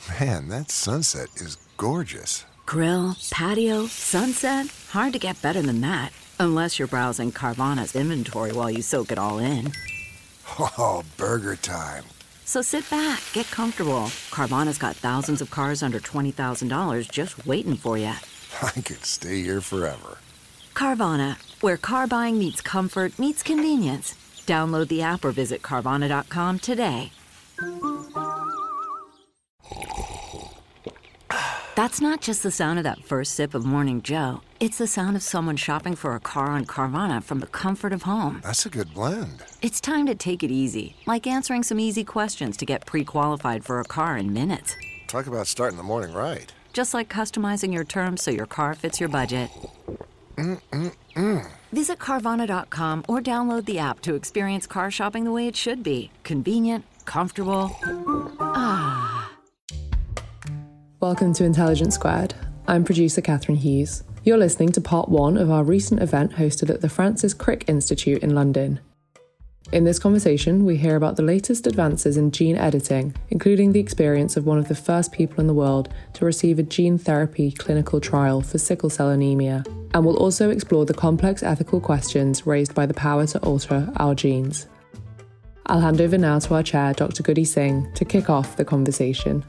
Man, that sunset is gorgeous. Grill, patio, sunset. Hard to get better than that. Unless you're browsing Carvana's inventory while you soak it all in. Oh, burger time. So sit back, get comfortable. Carvana's got thousands of cars under $20,000 just waiting for you. I could stay here forever. Carvana, where car buying meets comfort meets convenience. Download the app or visit Carvana.com today. That's not just the sound of that first sip of Morning Joe. It's the sound of someone shopping for a car on Carvana from the comfort of home. That's a good blend. It's time to take it easy, like answering some easy questions to get pre-qualified for a car in minutes. Talk about starting the morning right. Just like customizing your terms so your car fits your budget. Visit Carvana.com or download the app to experience car shopping the way it should be. Convenient, comfortable. Welcome to Intelligence Squared. I'm producer Catherine Hughes. You're listening to part one of our recent event hosted at the Francis Crick Institute in London. In this conversation, we hear about the latest advances in gene editing, including the experience of one of the first people in the world to receive a gene therapy clinical trial for sickle cell anemia, and we'll also explore the complex ethical questions raised by the power to alter our genes. I'll hand over now to our chair, Dr. Goody Singh, to kick off the conversation.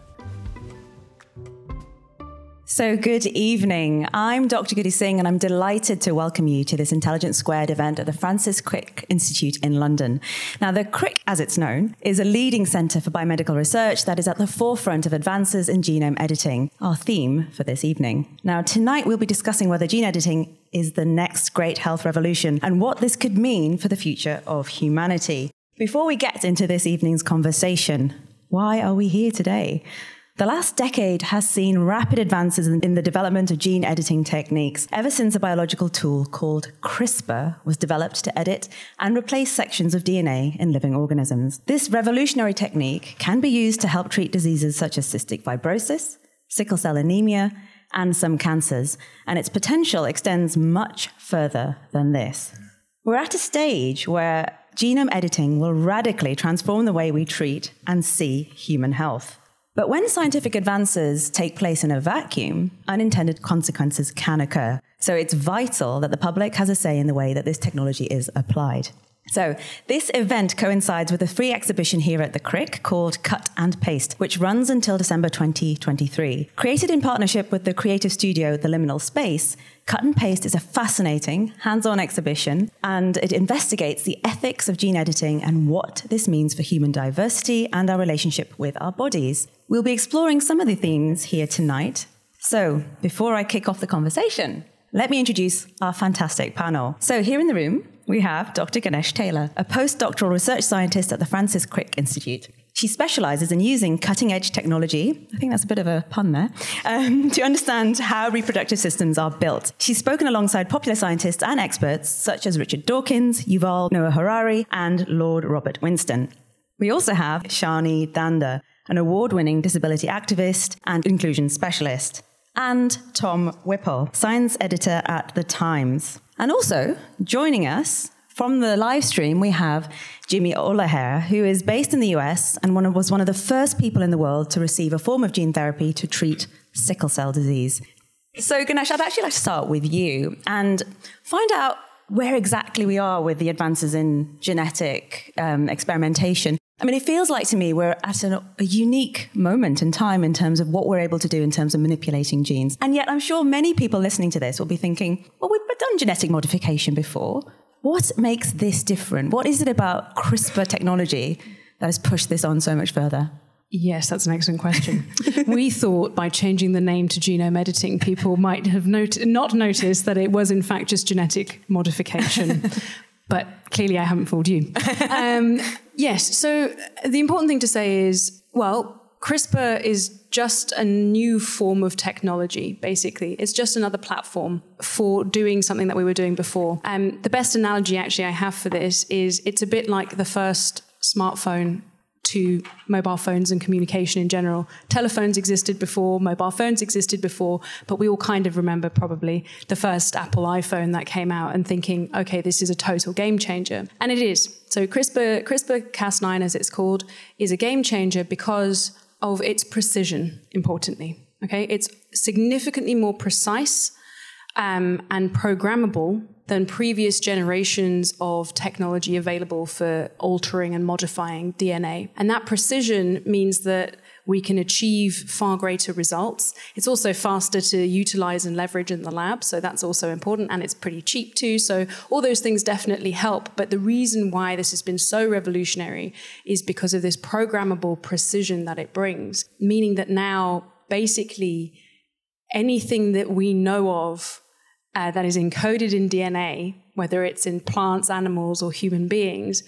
So good evening. I'm Dr. Goody Singh, and I'm delighted to welcome you to this Intelligence Squared event at the Francis Crick Institute in London. Now, the Crick, as it's known, is a leading centre for biomedical research that is at the forefront of advances in genome editing, our theme for this evening. Now, tonight we'll be discussing whether gene editing is the next great health revolution and what this could mean for the future of humanity. Before we get into this evening's conversation, why are we here today? The last decade has seen rapid advances in the development of gene editing techniques ever since a biological tool called CRISPR was developed to edit and replace sections of DNA in living organisms. This revolutionary technique can be used to help treat diseases such as cystic fibrosis, sickle cell anemia, and some cancers, and its potential extends much further than this. We're at a stage where genome editing will radically transform the way we treat and see human health. But when scientific advances take place in a vacuum, unintended consequences can occur. So it's vital that the public has a say in the way that this technology is applied. So this event coincides with a free exhibition here at the Crick called Cut and Paste, which runs until December 2023. Created in partnership with the creative studio The Liminal Space, Cut and Paste is a fascinating, hands-on exhibition, and it investigates the ethics of gene editing and what this means for human diversity and our relationship with our bodies. We'll be exploring some of the themes here tonight. So before I kick off the conversation, let me introduce our fantastic panel. So here in the room, we have Dr. Ganesh Taylor, a postdoctoral research scientist at the Francis Crick Institute. She specializes in using cutting-edge technology, I think that's a bit of a pun there, to understand how reproductive systems are built. She's spoken alongside popular scientists and experts such as Richard Dawkins, Yuval Noah Harari, and Lord Robert Winston. We also have Shani Dhanda, an award-winning disability activist and inclusion specialist, and Tom Whipple, science editor at The Times. And also, joining us from the live stream, we have Jimmy Olaher, who is based in the US and was one of the first people in the world to receive a form of gene therapy to treat sickle cell disease. So, Ganesh, I'd actually like to start with you and find out where exactly we are with the advances in genetic experimentation. I mean, it feels like to me we're at a unique moment in time in terms of what we're able to do in terms of manipulating genes. And yet I'm sure many people listening to this will be thinking, well, we've done genetic modification before. What makes this different? What is it about CRISPR technology that has pushed this on so much further? Yes, that's an excellent question. We thought by changing the name to genome editing, people might have not noticed that it was in fact just genetic modification. But clearly I haven't fooled you. Yes, so the important thing to say is, well, CRISPR is just a new form of technology, basically. It's just another platform for doing something that we were doing before. The best analogy actually I have for this is it's a bit like the first smartphone to mobile phones and communication in general. Telephones existed before, mobile phones existed before, but we all kind of remember probably the first Apple iPhone that came out and thinking, okay, this is a total game changer. And it is. So CRISPR-Cas9, as it's called, is a game changer because of its precision, importantly. Okay, it's significantly more precise and programmable than previous generations of technology available for altering and modifying DNA. And that precision means that we can achieve far greater results. It's also faster to utilize and leverage in the lab, so that's also important, and it's pretty cheap too. So all those things definitely help. But the reason why this has been so revolutionary is because of this programmable precision that it brings, meaning that now basically anything that we know of that is encoded in DNA, whether it's in plants, animals, or human beings,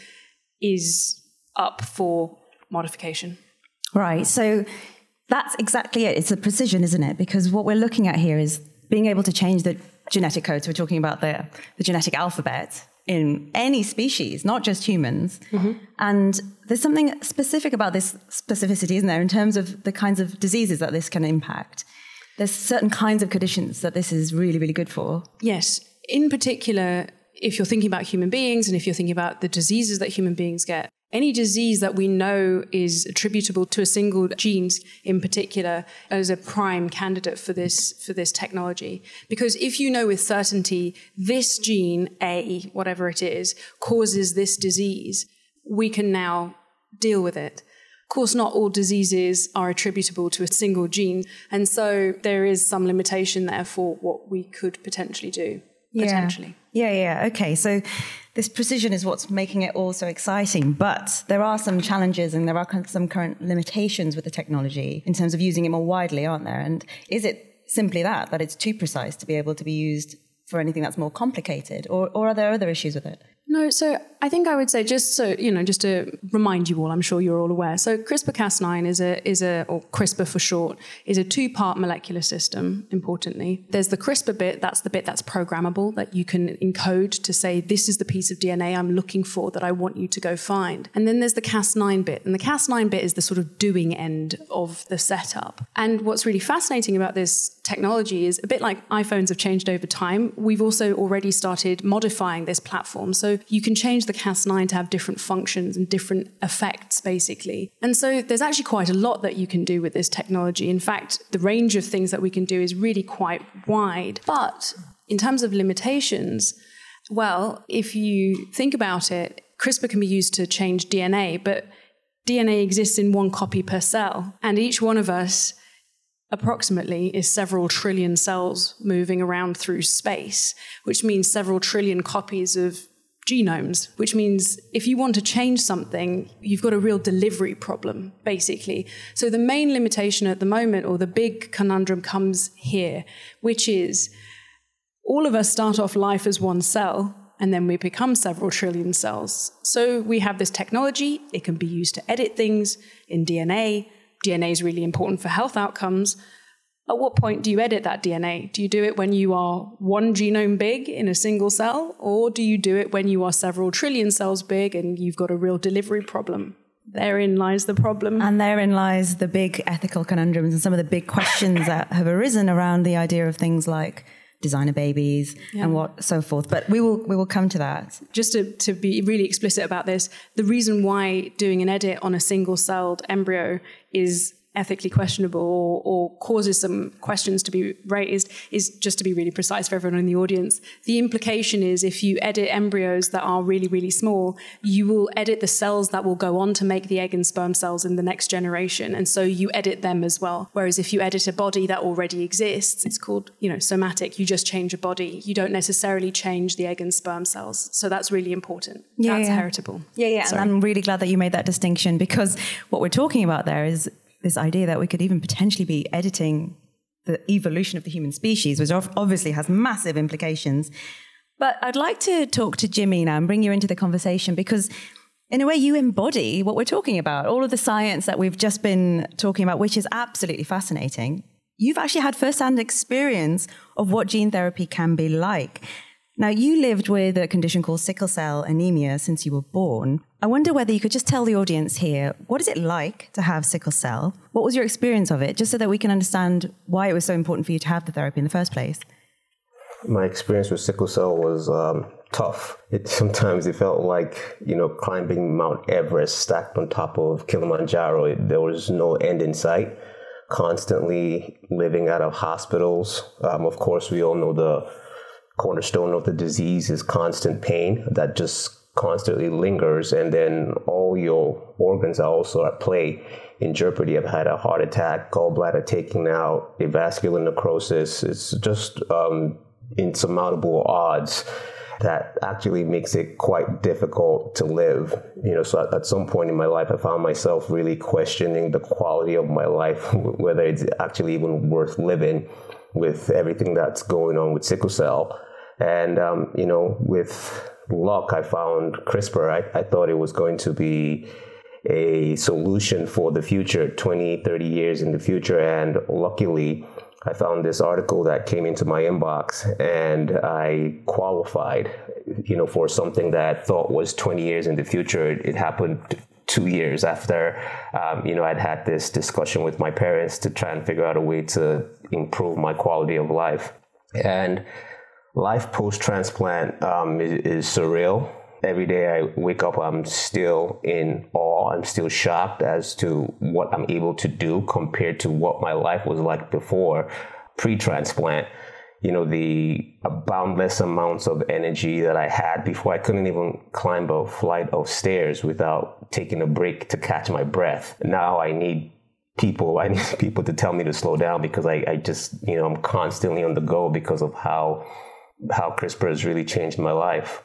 is up for modification. Right. So that's exactly it. It's a precision, isn't it? Because what we're looking at here is being able to change the genetic code. So we're talking about the genetic alphabet in any species, not just humans. Mm-hmm. And there's something specific about this specificity, isn't there, in terms of the kinds of diseases that this can impact. There's certain kinds of conditions that this is really, really good for. Yes. In particular, if you're thinking about human beings and if you're thinking about the diseases that human beings get, any disease that we know is attributable to a single gene in particular as a prime candidate for this technology. Because if you know with certainty this gene, A, whatever it is, causes this disease, we can now deal with it. Of course, not all diseases are attributable to a single gene, and so there is some limitation there for what we could potentially do. Potentially. Yeah. Okay, so this precision is what's making it all so exciting, but there are some challenges and there are some current limitations with the technology in terms of using it more widely, aren't there? And is it simply that it's too precise to be able to be used for anything that's more complicated, or are there other issues with it? No, so I think I would say just to remind you all, I'm sure you're all aware. So CRISPR-Cas9 or CRISPR for short, is a two-part molecular system, importantly. There's the CRISPR bit, that's the bit that's programmable, that you can encode to say, this is the piece of DNA I'm looking for that I want you to go find. And then there's the Cas9 bit. And the Cas9 bit is the sort of doing end of the setup. And what's really fascinating about this technology is a bit like iPhones have changed over time. We've also already started modifying this platform. So you can change the Cas9 to have different functions and different effects, basically. And so there's actually quite a lot that you can do with this technology. In fact, the range of things that we can do is really quite wide. But in terms of limitations, well, if you think about it, CRISPR can be used to change DNA, but DNA exists in one copy per cell. And each one of us approximately is several trillion cells moving around through space, which means several trillion copies of genomes, which means if you want to change something, you've got a real delivery problem, basically. So the main limitation at the moment, or the big conundrum, comes here, which is all of us start off life as one cell, and then we become several trillion cells. So we have this technology. It can be used to edit things in DNA. DNA is really important for health outcomes. At what point do you edit that DNA? Do you do it when you are one genome big in a single cell? Or do you do it when you are several trillion cells big and you've got a real delivery problem? Therein lies the problem. And therein lies the big ethical conundrums and some of the big questions that have arisen around the idea of things like designer babies and what so forth. But we will come to that. Just to be really explicit about this, the reason why doing an edit on a single-celled embryo is ethically questionable or causes some questions to be raised is, just to be really precise for everyone in the audience, the implication is if you edit embryos that are really, really small, you will edit the cells that will go on to make the egg and sperm cells in the next generation. And so you edit them as well. Whereas if you edit a body that already exists, it's called, somatic, you just change a body. You don't necessarily change the egg and sperm cells. So that's really important. That's heritable. Yeah. Sorry. And I'm really glad that you made that distinction, because what we're talking about there is this idea that we could even potentially be editing the evolution of the human species, which obviously has massive implications. But I'd like to talk to Jimmy now and bring you into the conversation, because in a way you embody what we're talking about, all of the science that we've just been talking about, which is absolutely fascinating. You've actually had first-hand experience of what gene therapy can be like. Now, you lived with a condition called sickle cell anemia since you were born. I wonder whether you could just tell the audience here, what is it like to have sickle cell? What was your experience of it, just so that we can understand why it was so important for you to have the therapy in the first place? My experience with sickle cell was tough. Sometimes it felt like, climbing Mount Everest stacked on top of Kilimanjaro. There was no end in sight. Constantly living out of hospitals. Of course, we all know the cornerstone of the disease is constant pain that just constantly lingers, and then all your organs are also at play in jeopardy. I've had a heart attack, gallbladder taken out, a vascular necrosis. It's just insurmountable odds that actually makes it quite difficult to live. So at some point in my life, I found myself really questioning the quality of my life, whether it's actually even worth living with everything that's going on with sickle cell. And, with luck, I found CRISPR. I thought it was going to be a solution for the future, 20, 30 years in the future. And luckily, I found this article that came into my inbox, and I qualified, for something that I thought was 20 years in the future. It happened 2 years after, I'd had this discussion with my parents to try and figure out a way to improve my quality of life. And life post-transplant is surreal. Every day I wake up, I'm still in awe. I'm still shocked as to what I'm able to do compared to what my life was like before pre-transplant. The boundless amounts of energy that I had before. I couldn't even climb a flight of stairs without taking a break to catch my breath. Now I need people to tell me to slow down, because I just, I'm constantly on the go because of how CRISPR has really changed my life.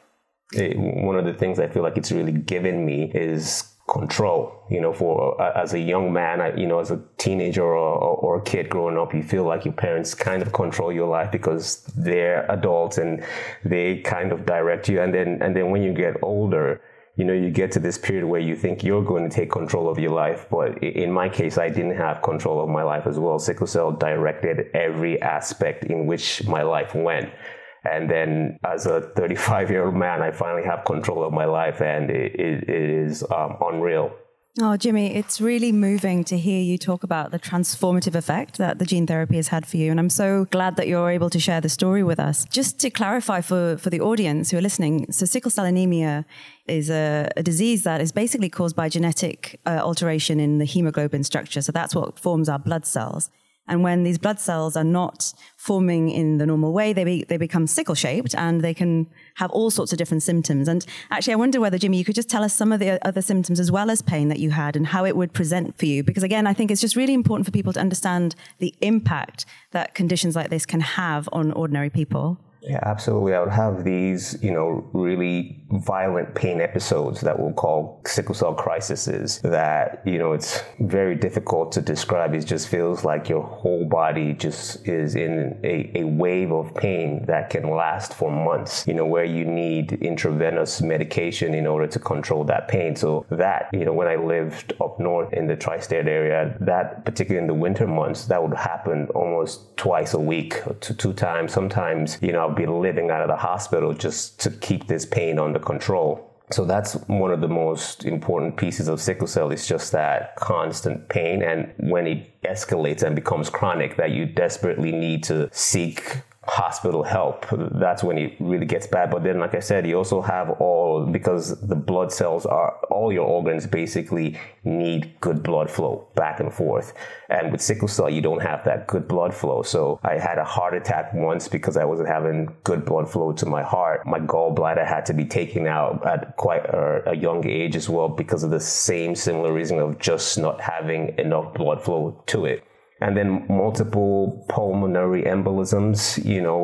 One of the things I feel like it's really given me is control. As a young man, as a teenager or a kid growing up, you feel like your parents kind of control your life because they're adults and they kind of direct you. And then when you get older, you get to this period where you think you're going to take control of your life. But in my case, I didn't have control of my life as well. Sickle cell directed every aspect in which my life went. And then as a 35-year-old man, I finally have control of my life, and it is unreal. Oh, Jimmy, it's really moving to hear you talk about the transformative effect that the gene therapy has had for you. And I'm so glad that you're able to share the story with us. Just to clarify for the audience who are listening, so sickle cell anemia is a disease that is basically caused by genetic alteration in the hemoglobin structure. So that's what forms our blood cells. And when these blood cells are not forming in the normal way, they become sickle-shaped, and they can have all sorts of different symptoms. And actually, I wonder whether, Jimmy, you could just tell us some of the other symptoms as well as pain that you had and how it would present for you. Because again, I think it's just really important for people to understand the impact that conditions like this can have on ordinary people. Yeah, absolutely. I would have these, really violent pain episodes that we'll call sickle cell crises that, it's very difficult to describe. It just feels like your whole body just is in a wave of pain that can last for months, where you need intravenous medication in order to control that pain. So that, when I lived up north in the tri-state area, that particularly in the winter months, that would happen almost twice a week to 2 times. Sometimes, I'll be living out of the hospital just to keep this pain under control. So that's one of the most important pieces of sickle cell, is just that constant pain. And when it escalates and becomes chronic, that you desperately need to seek hospital help, that's when it really gets bad. But then, like I said, you also have because the blood cells all your organs basically need good blood flow back and forth. And with sickle cell, you don't have that good blood flow. So I had a heart attack once because I wasn't having good blood flow to my heart. My gallbladder had to be taken out at quite a young age as well, because of the same similar reason of just not having enough blood flow to it. And then multiple pulmonary embolisms,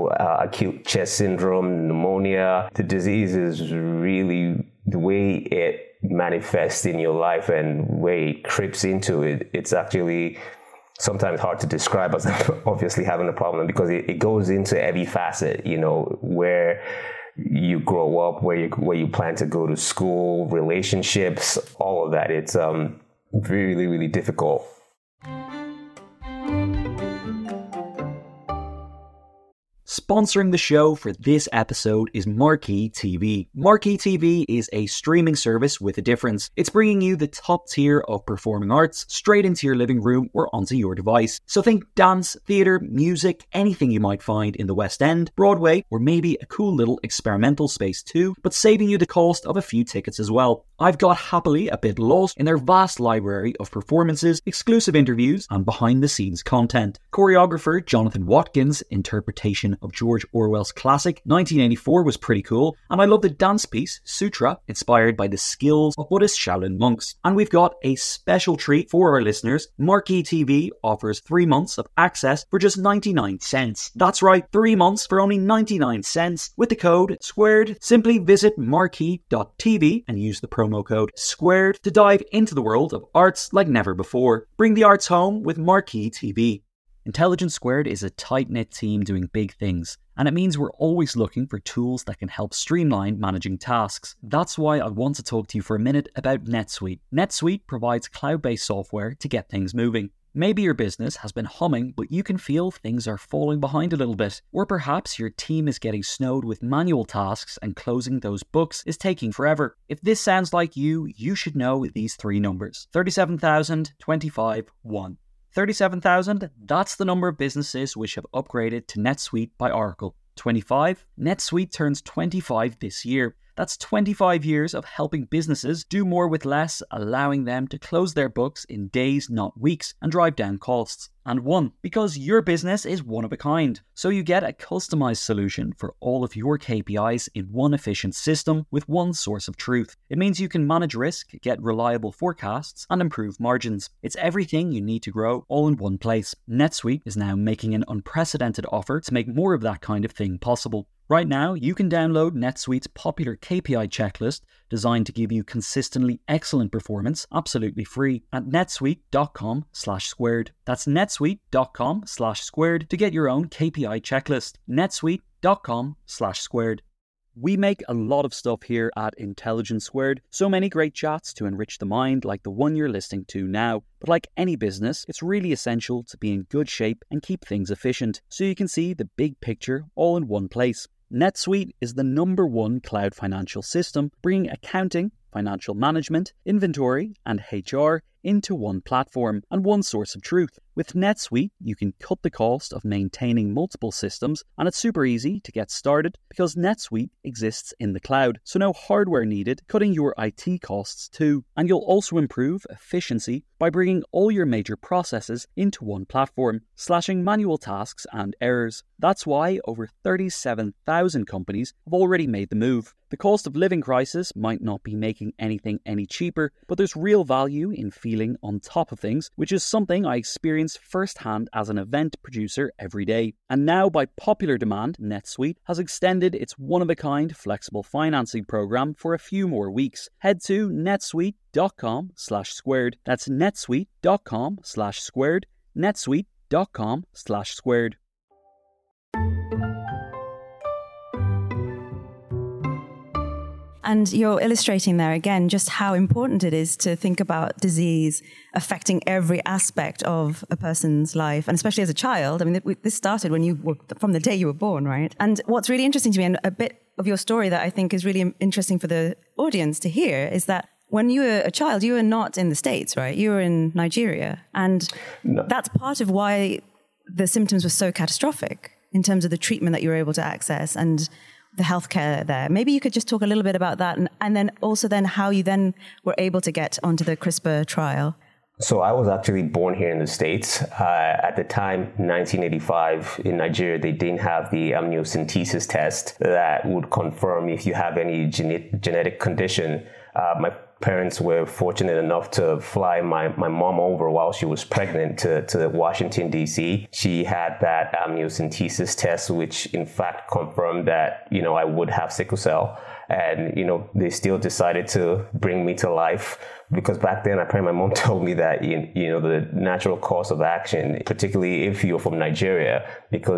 acute chest syndrome, pneumonia. The disease is really the way it manifests in your life and way it creeps into it. It's actually sometimes hard to describe as obviously having a problem, because it goes into every facet, where you grow up, where you plan to go to school, relationships, all of that. It's really, really difficult. Sponsoring the show for this episode is Marquee TV. Marquee TV is a streaming service with a difference. It's bringing you the top tier of performing arts straight into your living room or onto your device. So think dance, theatre, music, anything you might find in the West End, Broadway, or maybe a cool little experimental space too, but saving you the cost of a few tickets as well. I've got happily a bit lost in their vast library of performances, exclusive interviews, and behind-the-scenes content. Choreographer Jonathan Watkins' interpretation of George Orwell's classic 1984 was pretty cool, and I love the dance piece Sutra, inspired by the skills of Buddhist Shaolin monks. And we've got a special treat for our listeners. Marquee TV offers 3 months of access for just 99 cents. That's right, 3 months for only 99 cents. With the code SQUARED, simply visit marquee.tv and use the promo code SQUARED to dive into the world of arts like never before. Bring the arts home with Marquee TV. Intelligence Squared is a tight-knit team doing big things, and it means we're always looking for tools that can help streamline managing tasks. That's why I want to talk to you for a minute about NetSuite. NetSuite provides cloud-based software to get things moving. Maybe your business has been humming, but you can feel things are falling behind a little bit. Or perhaps your team is getting snowed with manual tasks and closing those books is taking forever. If this sounds like you, you should know these 3 numbers. 37,000, 25, 1. 37,000, that's the number of businesses which have upgraded to NetSuite by Oracle. 25, NetSuite turns 25 this year. That's 25 years of helping businesses do more with less, allowing them to close their books in days, not weeks, and drive down costs. And 1, because your business is one of a kind. So you get a customized solution for all of your KPIs in one efficient system with one source of truth. It means you can manage risk, get reliable forecasts, and improve margins. It's everything you need to grow all in one place. NetSuite is now making an unprecedented offer to make more of that kind of thing possible. Right now, you can download NetSuite's popular KPI checklist designed to give you consistently excellent performance absolutely free at netsuite.com/squared. That's netsuite.com/squared to get your own KPI checklist. netsuite.com/squared. We make a lot of stuff here at Intelligence Squared, so many great chats to enrich the mind like the one you're listening to now. But like any business, it's really essential to be in good shape and keep things efficient, so you can see the big picture all in one place. NetSuite is the #1 cloud financial system, bringing accounting, financial management, inventory, and HR into one platform and one source of truth. With NetSuite, you can cut the cost of maintaining multiple systems, and it's super easy to get started because NetSuite exists in the cloud, so no hardware needed, cutting your IT costs too. And you'll also improve efficiency by bringing all your major processes into one platform, slashing manual tasks and errors. That's why over 37,000 companies have already made the move. The cost of living crisis might not be making anything any cheaper, but there's real value in feeling on top of things, which is something I experience firsthand as an event producer every day. And now, by popular demand, NetSuite has extended its one-of-a-kind flexible financing program for a few more weeks. Head to netsuite.com/squared. That's netsuite.com/squared. netsuite.com/squared. And you're illustrating there again just how important it is to think about disease affecting every aspect of a person's life, and especially as a child. I mean, this started when you were, from the day you were born, right? And what's really interesting to me, and a bit of your story that I think is really interesting for the audience to hear, is that when you were a child, you were not in the States, right? You were in Nigeria. And that's part of why the symptoms were so catastrophic in terms of the treatment that you were able to access and the healthcare there. Maybe you could just talk a little bit about that, and then also then how you then were able to get onto the CRISPR trial. So I was actually born here in the States. At the time, 1985, in Nigeria, they didn't have the amniocentesis test that would confirm if you have any genetic condition. My parents were fortunate enough to fly my mom over while she was pregnant to Washington, D.C. She had that amniocentesis test, which in fact confirmed that, I would have sickle cell. And, they still decided to bring me to life because back then, my mom told me that, the natural course of action, particularly if you're from Nigeria, because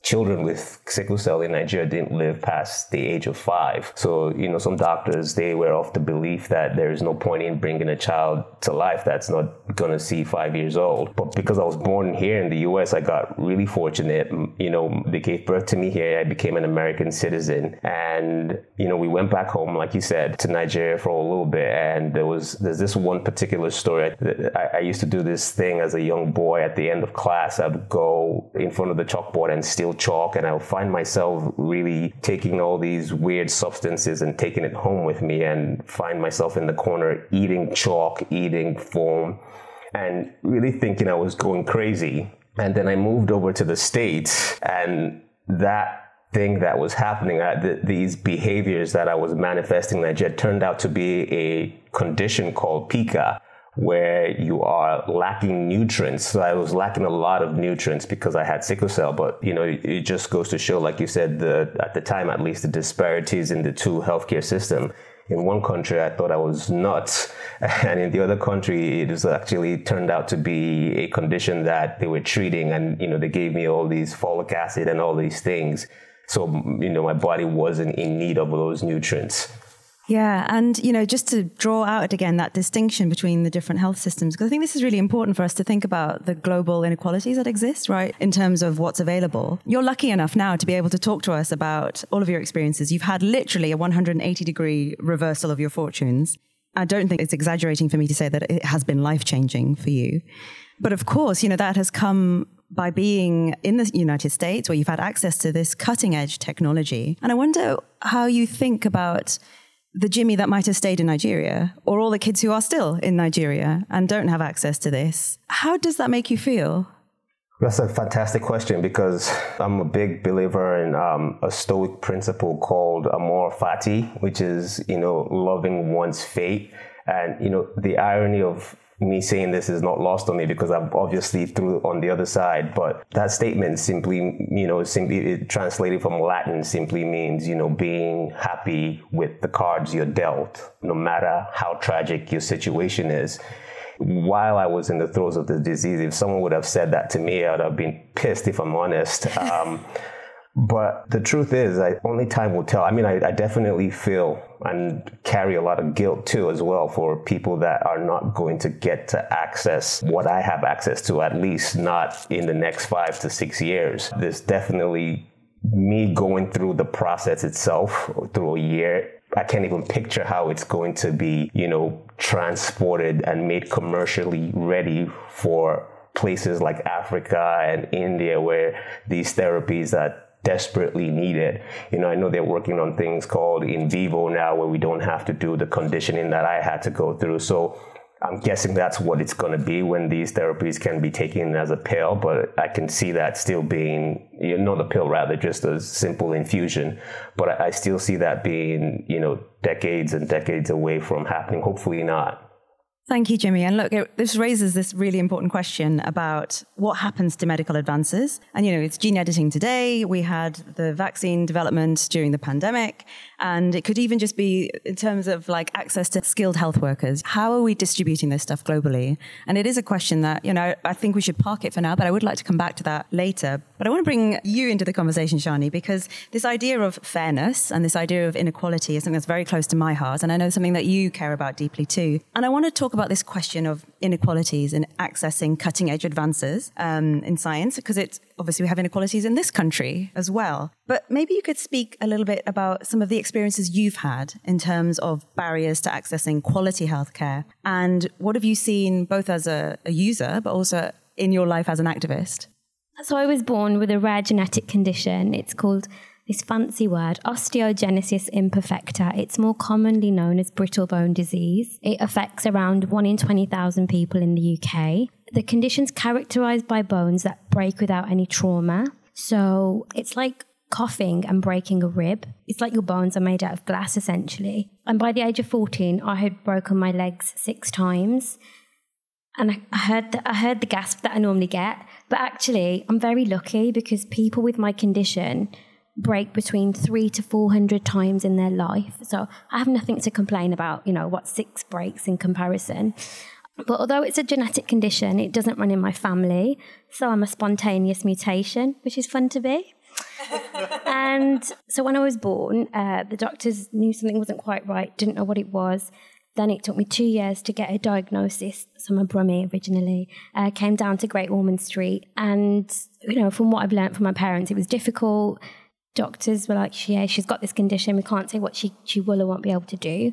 children with sickle cell in Nigeria didn't live past the age of 5. So, some doctors, they were of the belief that there is no point in bringing a child to life that's not going to see 5 years old. But because I was born here in the US, I got really fortunate. They gave birth to me here. I became an American citizen. And, we went back home, like you said, to Nigeria for a little bit. And there's this one particular story. I used to do this thing as a young boy. At the end of class, I'd go in front of the chalkboard and steal chalk, and I'll find myself really taking all these weird substances and taking it home with me, and find myself in the corner eating chalk, eating foam, and really thinking I was going crazy. And then I moved over to the States, and that thing that was happening, these behaviors that I was manifesting in Nigeria, turned out to be a condition called PICA, where you are lacking nutrients. So I was lacking a lot of nutrients because I had sickle cell. But, it just goes to show, like you said, at the time, at least, the disparities in the two healthcare system. In one country, I thought I was nuts. And in the other country, it was actually turned out to be a condition that they were treating. And, they gave me all these folic acid and all these things. So, my body wasn't in need of those nutrients. Yeah. And, just to draw out again that distinction between the different health systems, because I think this is really important for us to think about the global inequalities that exist, right, in terms of what's available. You're lucky enough now to be able to talk to us about all of your experiences. You've had literally a 180-degree reversal of your fortunes. I don't think it's exaggerating for me to say that it has been life-changing for you. But of course, that has come by being in the United States, where you've had access to this cutting-edge technology. And I wonder how you think about the Jimmy that might have stayed in Nigeria, or all the kids who are still in Nigeria and don't have access to this. How does that make you feel? That's a fantastic question, because I'm a big believer in a Stoic principle called amor fati, which is, loving one's fate. And, the irony of me saying this is not lost on me, because I'm obviously through on the other side. But that statement simply, simply translated from Latin, simply means, being happy with the cards you're dealt, no matter how tragic your situation is. While I was in the throes of the disease, if someone would have said that to me, I would have been pissed, if I'm honest. But the truth is, only time will tell. I mean, I definitely feel and carry a lot of guilt too, as well, for people that are not going to get to access what I have access to, at least not in the next 5 to 6 years. There's definitely me going through the process itself through a year. I can't even picture how it's going to be, transported and made commercially ready for places like Africa and India, where these therapies are desperately needed. I know they're working on things called in vivo now, where we don't have to do the conditioning that I had to go through. So I'm guessing that's what it's going to be when these therapies can be taken as a pill, but I can see that still being, not a pill, rather just a simple infusion. But I still see that being, decades and decades away from happening. Hopefully not. Thank you, Jimmy. And look, this raises this really important question about what happens to medical advances. And, it's gene editing today. We had the vaccine development during the pandemic. And it could even just be in terms of access to skilled health workers. How are we distributing this stuff globally? And it is a question that, I think we should park it for now, but I would like to come back to that later. But I want to bring you into the conversation, Shani, because this idea of fairness and this idea of inequality is something that's very close to my heart. And I know something that you care about deeply too. And I want to talk about this question of inequalities in accessing cutting edge advances in science, because it's obviously we have inequalities in this country as well. But maybe you could speak a little bit about some of the experiences you've had in terms of barriers to accessing quality healthcare. And what have you seen both as a user, but also in your life as an activist? So I was born with a rare genetic condition. It's called, this fancy word, osteogenesis imperfecta. It's more commonly known as brittle bone disease. It affects around 1 in 20,000 people in the UK. The condition's characterized by bones that break without any trauma. So it's like coughing and breaking a rib. It's like your bones are made out of glass, essentially. And by the age of 14, I had broken my legs 6 times. And I heard the gasp that I normally get. But actually, I'm very lucky, because people with my condition break between 300 to 400 times in their life. So I have nothing to complain about, what 6 breaks in comparison. But although it's a genetic condition, it doesn't run in my family. So I'm a spontaneous mutation, which is fun to be. And so when I was born, the doctors knew something wasn't quite right, didn't know what it was. Then it took me 2 years to get a diagnosis. So I'm a Brummie originally. Came down to Great Ormond Street. And, you know, from what I've learned from my parents, it was difficult. Doctors were like, yeah, she's got this condition. We can't say what she will or won't be able to do.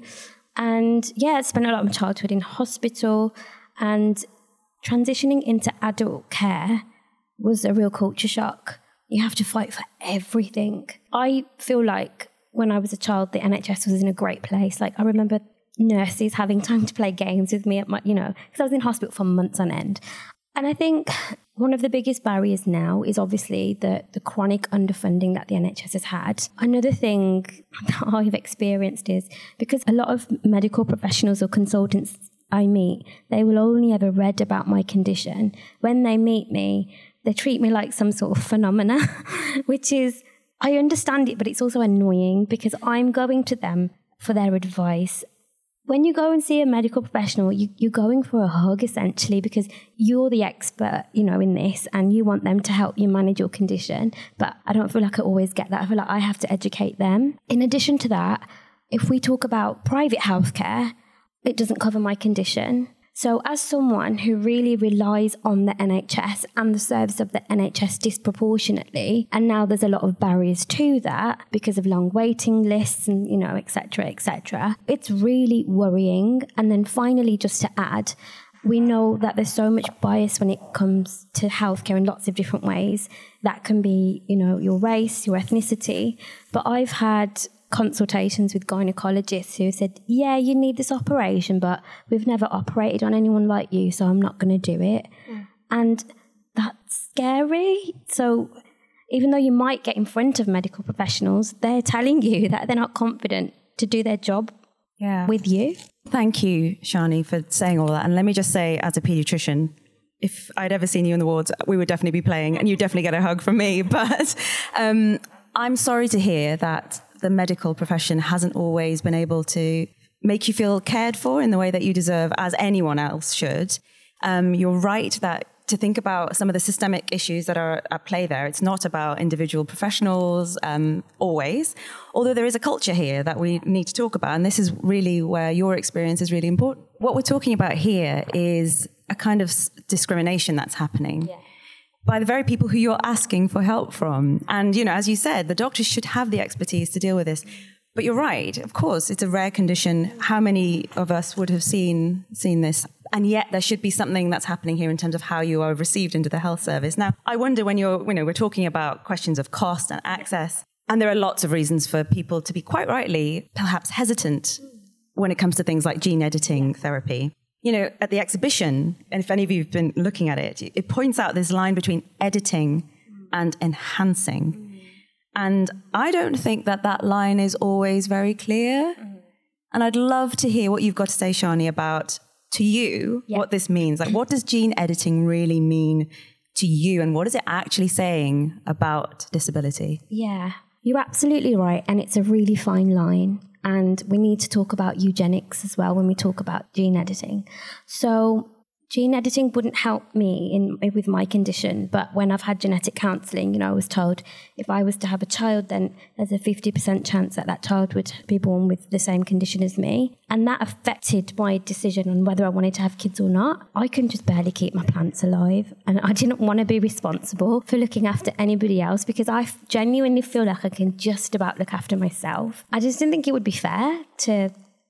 And, yeah, I spent a lot of my childhood in hospital. And transitioning into adult care was a real culture shock. You have to fight for everything. I feel like when I was a child, the NHS was in a great place. Like, I remember nurses having time to play games with me at my, you know, because I was in hospital for months on end. And I think one of the biggest barriers now is obviously the chronic underfunding that the NHS has had. Another thing that I've experienced is because a lot of medical professionals or consultants I meet, they will only ever read about my condition. When they meet me, they treat me like some sort of phenomena, which is, I understand it, but it's also annoying because I'm going to them for their advice. When you go and see a medical professional, you're going for a hug, essentially, because you're the expert, you know, in this, and you want them to help you manage your condition. But I don't feel like I always get that. I feel like I have to educate them. In addition to that, if we talk about private healthcare, it doesn't cover my condition. So as someone who really relies on the NHS and the service of the NHS disproportionately, and now there's a lot of barriers to that because of long waiting lists and, you know, et cetera, it's really worrying. And then finally, just to add, we know that there's so much bias when it comes to healthcare in lots of different ways. That can be, you know, your race, your ethnicity. But I've had consultations with gynecologists who said, yeah, you need this operation, but we've never operated on anyone like you, so I'm not going to do it. And that's scary. So even though you might get in front of medical professionals, they're telling you that they're not confident to do their job with you. Thank you, Shani, for saying all that. And let me just say, as a paediatrician, if I'd ever seen you in the wards, we would definitely be playing, and you'd definitely get a hug from me. But I'm sorry to hear that the medical profession hasn't always been able to make you feel cared for in the way that you deserve, as anyone else should. You're right that to think about some of the systemic issues that are at play there, it's not about individual professionals always, although there is a culture here that we need to talk about. And this is really where your experience is really important. What we're talking about here is a kind of discrimination that's happening. Yeah. By the very people who you're asking for help from. And, you know, as you said, the doctors should have the expertise to deal with this. But you're right, of course, it's a rare condition. How many of us would have seen this? And yet there should be something that's happening here in terms of how you are received into the health service. Now, I wonder when we're talking about questions of cost and access, and there are lots of reasons for people to be quite rightly perhaps hesitant when it comes to things like gene editing therapy. You know, at the exhibition, and if any of you have been looking at it, it points out this line between editing and enhancing. And I don't think that line is always very clear. And I'd love to hear what you've got to say, Shani, about, to you, what this means. Like, what does gene editing really mean to you? And what is it actually saying about disability? Yeah, you're absolutely right. And it's a really fine line. And we need to talk about eugenics as well when we talk about gene editing. So gene editing wouldn't help me with my condition, but when I've had genetic counselling, you know, I was told if I was to have a child, then there's a 50% chance that child would be born with the same condition as me. And that affected my decision on whether I wanted to have kids or not. I can just barely keep my plants alive, and I didn't want to be responsible for looking after anybody else because I genuinely feel like I can just about look after myself. I just didn't think it would be fair to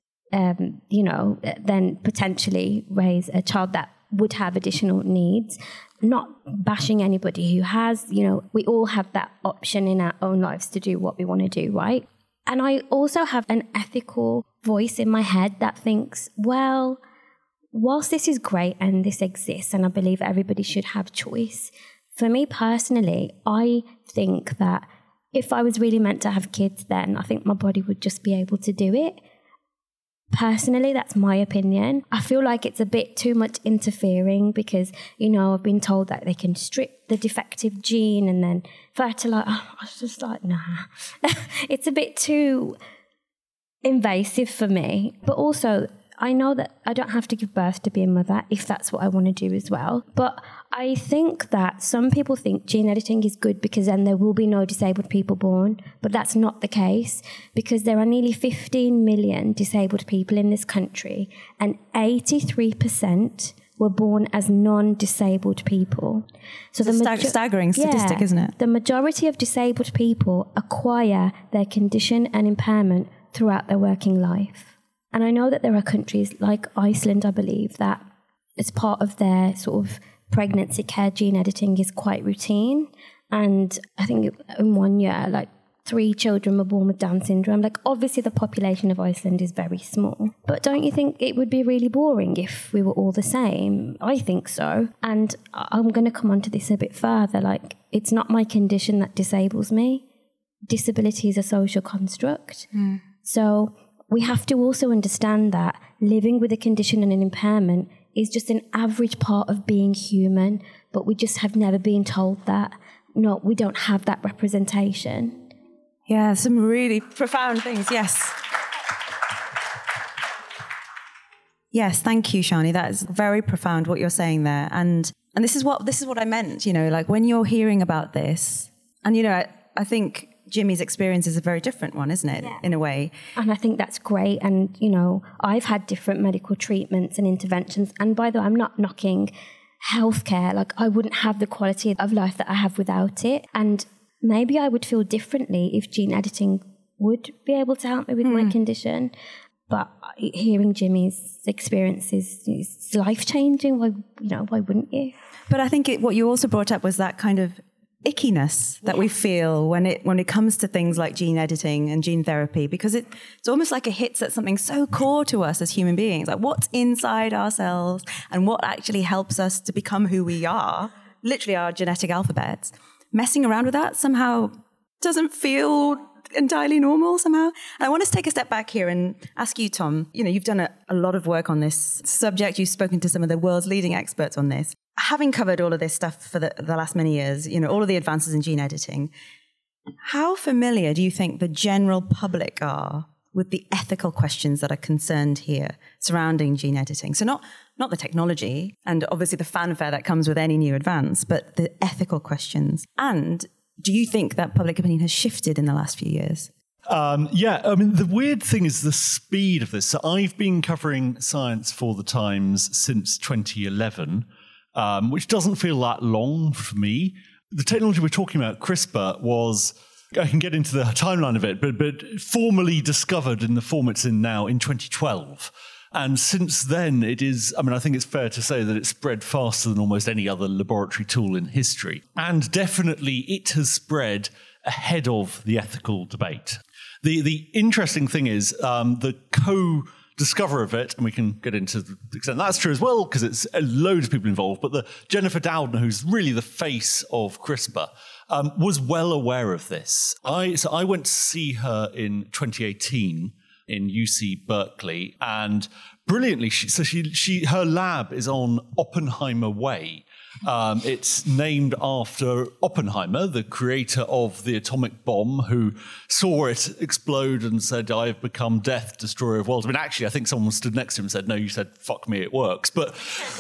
then potentially raise a child that would have additional needs, not bashing anybody who has, you know, we all have that option in our own lives to do what we want to do, right? And I also have an ethical voice in my head that thinks, well, whilst this is great and this exists, and I believe everybody should have choice, for me personally, I think that if I was really meant to have kids, then I think my body would just be able to do it. Personally, that's my opinion. I feel like it's a bit too much interfering because, you know, I've been told that they can strip the defective gene and then fertilize. I was just like, nah. It's a bit too invasive for me. But also, I know that I don't have to give birth to be a mother if that's what I want to do as well. But I think that some people think gene editing is good because then there will be no disabled people born. But that's not the case, because there are nearly 15 million disabled people in this country, and 83% were born as non-disabled people. So it's a staggering statistic, isn't it? The majority of disabled people acquire their condition and impairment throughout their working life. And I know that there are countries like Iceland, I believe, that as part of their sort of pregnancy care, gene editing is quite routine. And I think in 1 year, like 3 children were born with Down syndrome. Like, obviously the population of Iceland is very small. But don't you think it would be really boring if we were all the same? I think so. And I'm going to come on to this a bit further. Like, it's not my condition that disables me. Disability is a social construct. So we have to also understand that living with a condition and an impairment is just an average part of being human, but we just have never been told that. No, we don't have that representation. Yeah, some really profound things, yes. Yes, thank you, Shani. That is very profound what you're saying there. And this is what I meant, you know, like when you're hearing about this, and, you know, I think Jimmy's experience is a very different one, isn't it, in a way? And I think that's great. And, you know, I've had different medical treatments and interventions. And by the way, I'm not knocking healthcare. Like, I wouldn't have the quality of life that I have without it. And maybe I would feel differently if gene editing would be able to help me with my condition. But hearing Jimmy's experience is life-changing. Why wouldn't you? But I think what you also brought up was that kind of ickiness that we feel when it comes to things like gene editing and gene therapy, because it's almost like it hits at something so core to us as human beings, like what's inside ourselves and what actually helps us to become who we are, literally our genetic alphabets. Messing around with that somehow doesn't feel entirely normal somehow. And I want to take a step back here and ask you, Tom, you know, you've done a lot of work on this subject. You've spoken to some of the world's leading experts on this. Having covered all of this stuff for the last many years, you know, all of the advances in gene editing, how familiar do you think the general public are with the ethical questions that are concerned here surrounding gene editing? So not the technology and obviously the fanfare that comes with any new advance, but the ethical questions. And do you think that public opinion has shifted in the last few years? Yeah, I mean, the weird thing is the speed of this. So I've been covering science for The Times since 2011, which doesn't feel that long for me. The technology we're talking about, CRISPR, was, I can get into the timeline of it, but formally discovered in the form it's in now in 2012. And since then, it is, I mean, I think it's fair to say that it's spread faster than almost any other laboratory tool in history. And definitely it has spread ahead of the ethical debate. The interesting thing is the co-discoverer of it, and we can get into the extent that's true as well, because it's loads of people involved, but the Jennifer Doudna, who's really the face of CRISPR, was well aware of this. So I went to see her in 2018 in UC Berkeley, and brilliantly, her lab is on Oppenheimer Way. It's named after Oppenheimer, the creator of the atomic bomb, who saw it explode and said, "I have become death, destroyer of worlds." I mean, actually, I think someone stood next to him and said, "No, you said, fuck me, it works." But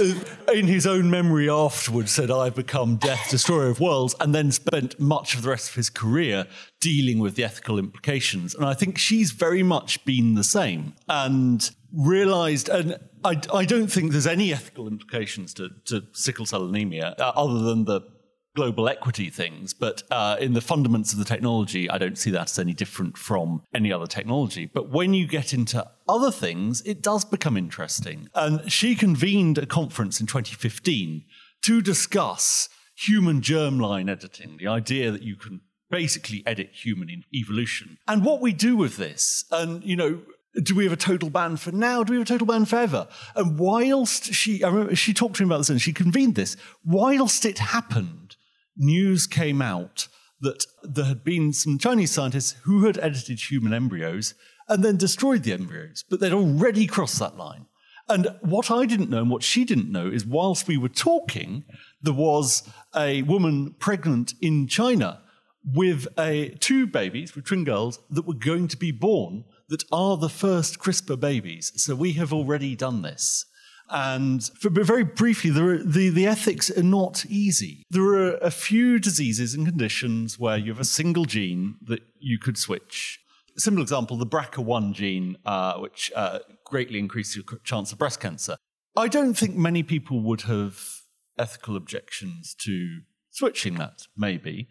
in his own memory afterwards said, "I've become death, destroyer of worlds," and then spent much of the rest of his career dealing with the ethical implications. And I think she's very much been the same and realized, and I don't think there's any ethical implications to sickle cell anemia other than the global equity things. But in the fundaments of the technology, I don't see that as any different from any other technology. But when you get into other things, it does become interesting. And she convened a conference in 2015 to discuss human germline editing, the idea that you can basically edit human evolution. And what we do with this, and, you know, do we have a total ban for now? Do we have a total ban forever? And whilst I remember she talked to me about this and she convened this, whilst it happened, news came out that there had been some Chinese scientists who had edited human embryos and then destroyed the embryos, but they'd already crossed that line. And what I didn't know and what she didn't know is whilst we were talking, there was a woman pregnant in China with 2 babies, with twin girls, that were going to be born that are the first CRISPR babies. So we have already done this. And but very briefly, the ethics are not easy. There are a few diseases and conditions where you have a single gene that you could switch. A simple example, the BRCA1 gene, which greatly increases your chance of breast cancer. I don't think many people would have ethical objections to switching that, maybe.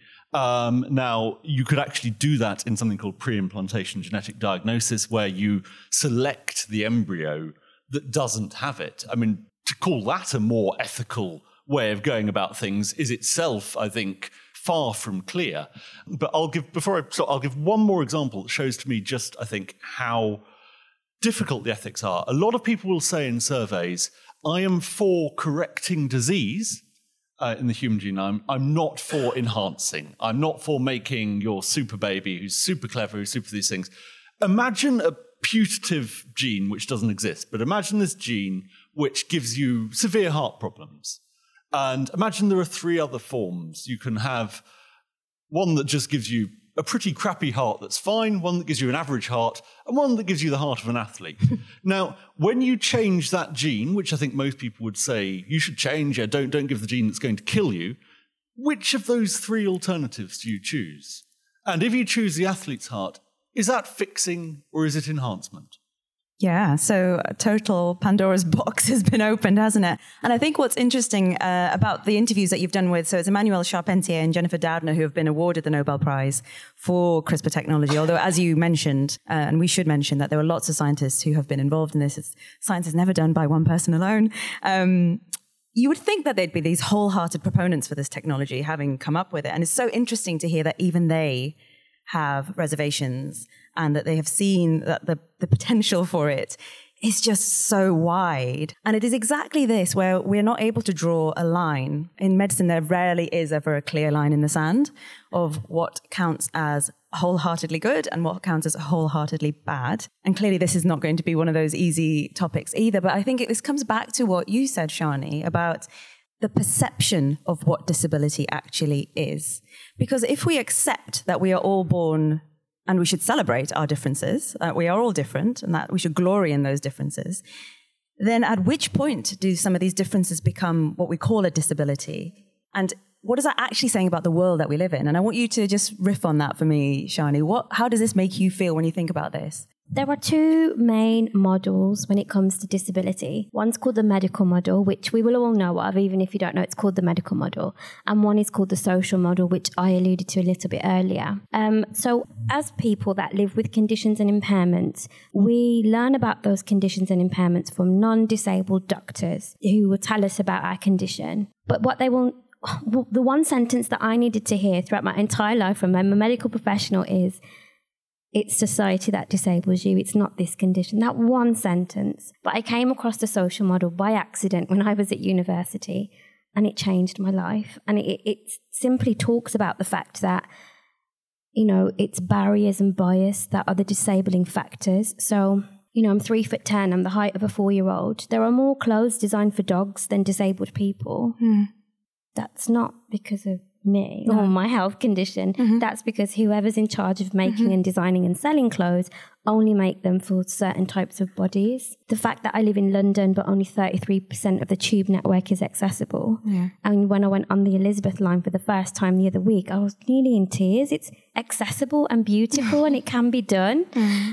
Now, you could actually do that in something called pre-implantation genetic diagnosis, where you select the embryo that doesn't have it. I mean, to call that a more ethical way of going about things is itself, I think, far from clear. But I'll give one more example that shows to me just, I think, how difficult the ethics are. A lot of people will say in surveys, I am for correcting disease in the human genome. I'm not for enhancing. I'm not for making your super baby who's super clever, who's super these things. Imagine a putative gene which doesn't exist, but imagine this gene which gives you severe heart problems. And imagine there are 3 other forms. You can have one that just gives you a pretty crappy heart that's fine, one that gives you an average heart, and one that gives you the heart of an athlete. Now, when you change that gene, which I think most people would say you should change, don't give the gene that's going to kill you, which of those 3 alternatives do you choose? And if you choose the athlete's heart, is that fixing or is it enhancement? Yeah, so a total Pandora's box has been opened, hasn't it? And I think what's interesting about the interviews that you've done with, so it's Emmanuelle Charpentier and Jennifer Doudna who have been awarded the Nobel Prize for CRISPR technology, although as you mentioned, and we should mention that there are lots of scientists who have been involved in this. Science is never done by one person alone. You would think that they'd be these wholehearted proponents for this technology, having come up with it. And it's so interesting to hear that even they have reservations and that they have seen that the potential for it is just so wide. And it is exactly this where we're not able to draw a line. In medicine, there rarely is ever a clear line in the sand of what counts as wholeheartedly good and what counts as wholeheartedly bad. And clearly this is not going to be one of those easy topics either. But I think this comes back to what you said, Shani, about the perception of what disability actually is. Because if we accept that we are all born and we should celebrate our differences, that we are all different and that we should glory in those differences, then at which point do some of these differences become what we call a disability? And what is that actually saying about the world that we live in? And I want you to just riff on that for me, Shani. How does this make you feel when you think about this? There are 2 main models when it comes to disability. One's called the medical model, which we will all know of, even if you don't know, it's called the medical model. And one is called the social model, which I alluded to a little bit earlier. So as people that live with conditions and impairments, we learn about those conditions and impairments from non-disabled doctors who will tell us about our condition. But what they will the one sentence that I needed to hear throughout my entire life from a medical professional is, it's society that disables you. It's not this condition. That one sentence. But I came across the social model by accident when I was at university, and it changed my life. And it simply talks about the fact that, it's barriers and bias that are the disabling factors. So, I'm 3'10". I'm the height of a 4-year-old. There are more clothes designed for dogs than disabled people. That's not because of me or my health condition. That's because whoever's in charge of making and designing and selling clothes only make them for certain types of bodies. The fact that I live in London but only 33% of the tube network is accessible. And when I went on the Elizabeth line for the first time the other week, I was nearly in tears. It's accessible and beautiful and it can be done.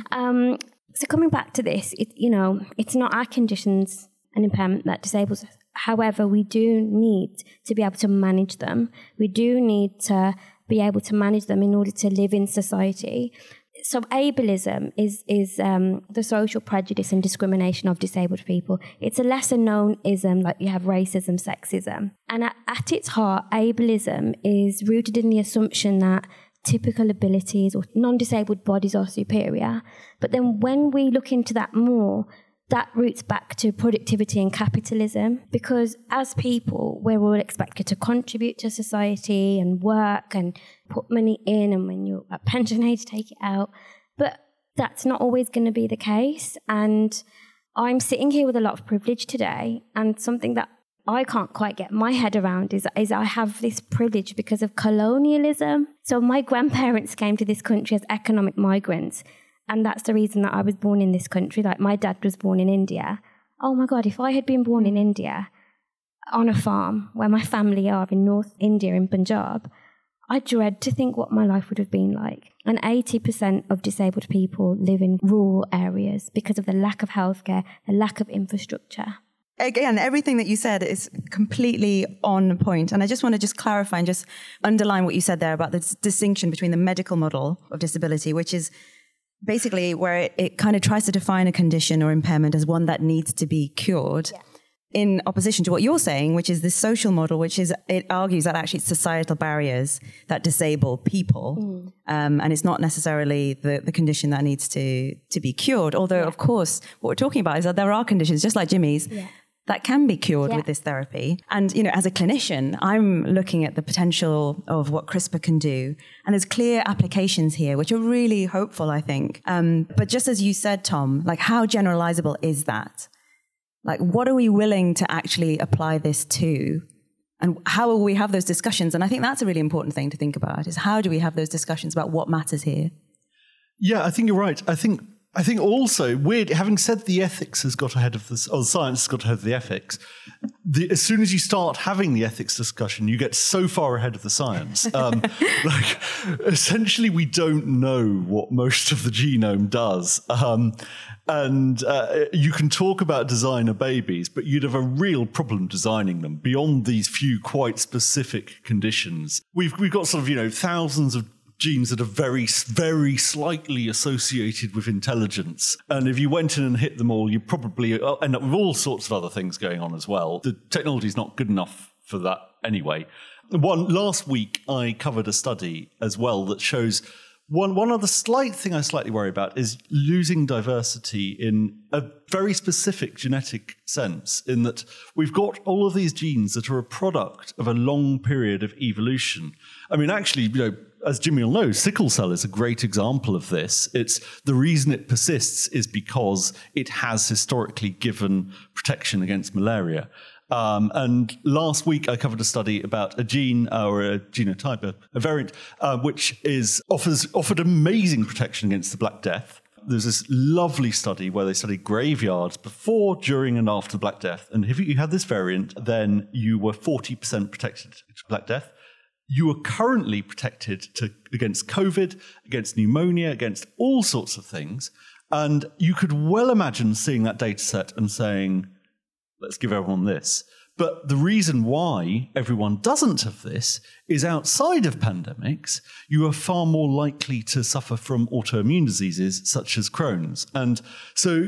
So coming back to this, it's not our conditions and impairment that disables us. However, we do need to be able to manage them. We do need to be able to manage them in order to live in society. So ableism is the social prejudice and discrimination of disabled people. It's a lesser known ism, like you have racism, sexism. And at its heart, ableism is rooted in the assumption that typical abilities or non-disabled bodies are superior. But then when we look into that more, that roots back to productivity and capitalism, because as people, we're all expected to contribute to society and work and put money in, and when you're at pension age, take it out. But that's not always going to be the case. And I'm sitting here with a lot of privilege today, and something that I can't quite get my head around is I have this privilege because of colonialism. So my grandparents came to this country as economic migrants. And that's the reason that I was born in this country. Like, my dad was born in India. Oh my God, if I had been born in India on a farm where my family are in North India, in Punjab, I dread to think what my life would have been like. And 80% of disabled people live in rural areas because of the lack of healthcare, the lack of infrastructure. Again, everything that you said is completely on point. And I just want to just clarify and just underline what you said there about the distinction between the medical model of disability, which is basically where it kind of tries to define a condition or impairment as one that needs to be cured. Yeah. In opposition to what you're saying, which is this social model, which is, it argues that actually it's societal barriers that disable people. And it's not necessarily the condition that needs to be cured. Although, of course, what we're talking about is that there are conditions, just like Jimmy's, that can be cured with this therapy. And, you know, as a clinician, I'm looking at the potential of what CRISPR can do. And there's clear applications here, which are really hopeful, I think. But just as you said, Tom, like, how generalizable is that? Like, what are we willing to actually apply this to? And how will we have those discussions? And I think that's a really important thing to think about, is how do we have those discussions about what matters here? Yeah, I think you're right. I think also, having said the ethics has got ahead of this, or science has got ahead of the ethics, as soon as you start having the ethics discussion, you get so far ahead of the science. Like, essentially, we don't know what most of the genome does. And you can talk about designer babies, but you'd have a real problem designing them beyond these few quite specific conditions. We've got sort of, you know, thousands of genes that are very, very slightly associated with intelligence. And if you went in and hit them all, you'd probably end up with all sorts of other things going on as well. The technology is not good enough for that anyway. Last week, I covered a study as well that shows one other slight thing I slightly worry about is losing diversity in a very specific genetic sense, in that we've got all of these genes that are a product of a long period of evolution. I mean, actually, you know, as Jimmy will know, sickle cell is a great example of this. It's the reason it persists is because it has historically given protection against malaria. And last week I covered a study about a gene or a genotype, a variant, which offered amazing protection against the Black Death. There's this lovely study where they studied graveyards before, during, and after the Black Death. And if you had this variant, then you were 40% protected against Black Death. You are currently protected against COVID, against pneumonia, against all sorts of things. And you could well imagine seeing that data set and saying, let's give everyone this. But the reason why everyone doesn't have this is outside of pandemics, you are far more likely to suffer from autoimmune diseases such as Crohn's. And so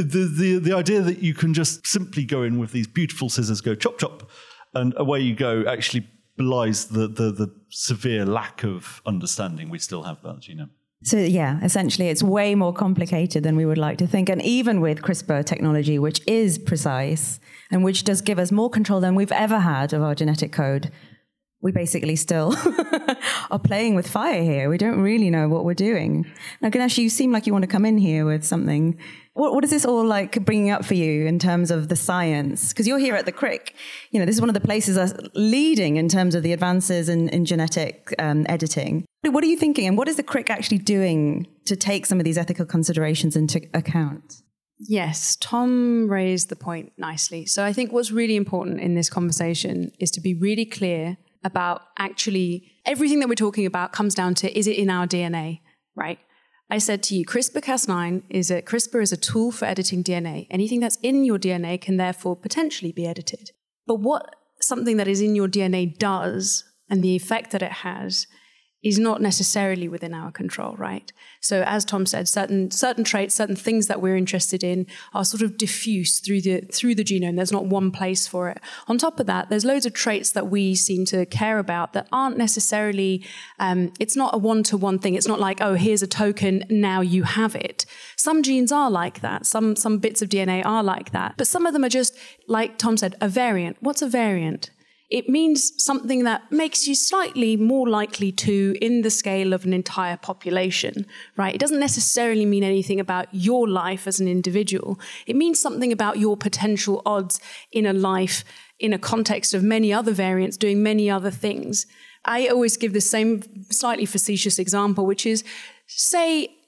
the idea that you can just simply go in with these beautiful scissors, go chop, chop, and away you go, actually belies the severe lack of understanding we still have about the genome. So yeah, essentially it's way more complicated than we would like to think. And even with CRISPR technology, which is precise and which does give us more control than we've ever had of our genetic code, we basically still are playing with fire here. We don't really know what we're doing. Now, Ganesh, you seem like you want to come in here with something. What is this all like bringing up for you in terms of the science? Because you're here at the Crick. You know, this is one of the places that's leading in terms of the advances in genetic editing. What are you thinking? And what is the Crick actually doing to take some of these ethical considerations into account? Yes, Tom raised the point nicely. So I think what's really important in this conversation is to be really clear about actually everything that we're talking about comes down to, is it in our DNA, right? I said to you, CRISPR-Cas9 CRISPR is a tool for editing DNA. Anything that's in your DNA can therefore potentially be edited. But what something that is in your DNA does, and the effect that it has, is not necessarily within our control, right? So as Tom said, certain traits, certain things that we're interested in are sort of diffuse through the genome. There's not one place for it. On top of that, there's loads of traits that we seem to care about that aren't necessarily, it's not a one-to-one thing. It's not like, oh, here's a token, now you have it. Some genes are like that. Some bits of DNA are like that. But some of them are just, like Tom said, a variant. What's a variant? It means something that makes you slightly more likely to in the scale of an entire population, right? It doesn't necessarily mean anything about your life as an individual. It means something about your potential odds in a life in a context of many other variants doing many other things. I always give the same slightly facetious example, which is, say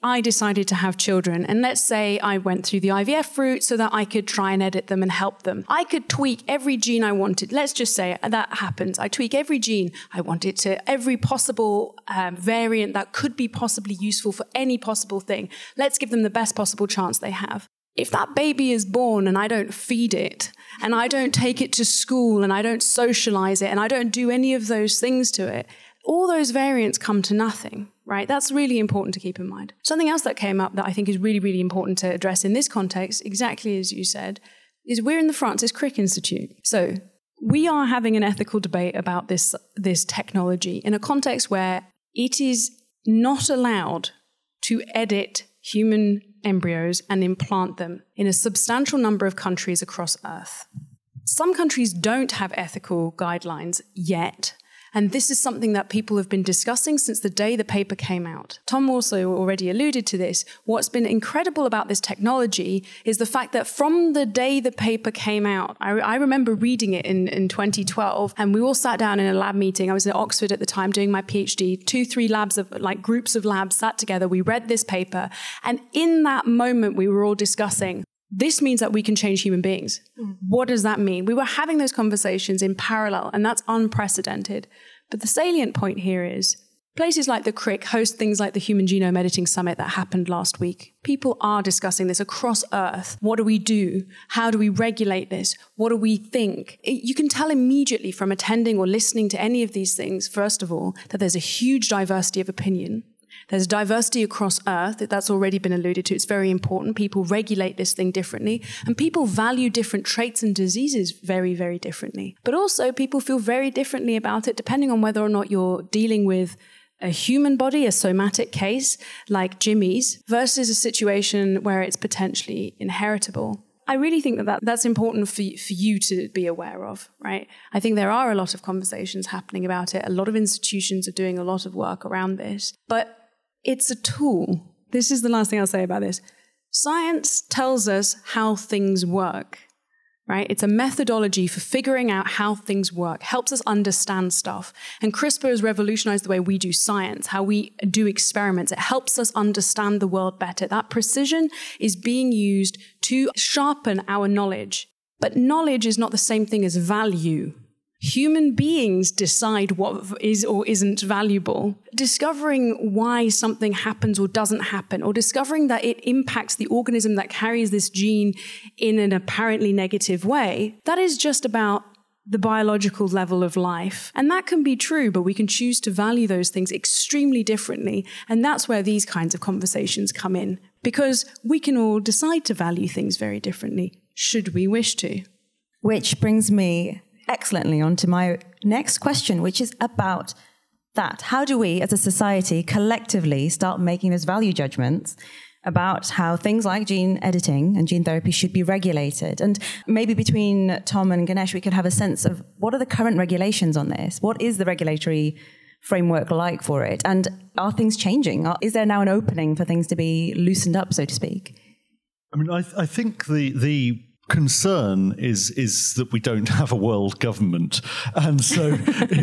I decided to have children, and let's say I went through the IVF route so that I could try and edit them and help them. I could tweak every gene I wanted. Let's just say that happens. I tweak every gene. I want it to every possible variant that could be possibly useful for any possible thing. Let's give them the best possible chance they have. If that baby is born and I don't feed it, and I don't take it to school, and I don't socialize it, and I don't do any of those things to it, all those variants come to nothing, right? That's really important to keep in mind. Something else that came up that I think is really, really important to address in this context, exactly as you said, is we're in the Francis Crick Institute. So we are having an ethical debate about this technology in a context where it is not allowed to edit human embryos and implant them in a substantial number of countries across Earth. Some countries don't have ethical guidelines yet, and this is something that people have been discussing since the day the paper came out. Tom also already alluded to this. What's been incredible about this technology is the fact that from the day the paper came out, I remember reading it in 2012, and we all sat down in a lab meeting. I was at Oxford at the time doing my PhD. 2-3 labs of groups of labs sat together. We read this paper, and in that moment, we were all discussing, this means that we can change human beings. What does that mean? We were having those conversations in parallel, and that's unprecedented. But the salient point here is places like the Crick host things like the Human Genome Editing Summit that happened last week. People are discussing this across Earth. What do we do? How do we regulate this? What do we think? You can tell immediately from attending or listening to any of these things, first of all, that there's a huge diversity of opinion. There's diversity across Earth. That's already been alluded to. It's very important. People regulate this thing differently, and people value different traits and diseases very, very differently. But also, people feel very differently about it depending on whether or not you're dealing with a human body, a somatic case like Jimmy's, versus a situation where it's potentially inheritable. I really think that's important for you to be aware of, right? I think there are a lot of conversations happening about it. A lot of institutions are doing a lot of work around this. But it's a tool. This is the last thing I'll say about this. Science tells us how things work, right? It's a methodology for figuring out how things work, helps us understand stuff. And CRISPR has revolutionized the way we do science, how we do experiments. It helps us understand the world better. That precision is being used to sharpen our knowledge. But knowledge is not the same thing as value. Human beings decide what is or isn't valuable. Discovering why something happens or doesn't happen, or discovering that it impacts the organism that carries this gene in an apparently negative way, that is just about the biological level of life. And that can be true, but we can choose to value those things extremely differently. And that's where these kinds of conversations come in, because we can all decide to value things very differently, should we wish to. Which brings me excellently on to my next question, which is about that. How do we as a society collectively start making those value judgments about how things like gene editing and gene therapy should be regulated? And maybe between Tom and Ganesh, we could have a sense of what are the current regulations on this? What is the regulatory framework like for it? And are things changing? Is there now an opening for things to be loosened up, so to speak? I mean, I think the concern is that we don't have a world government, and so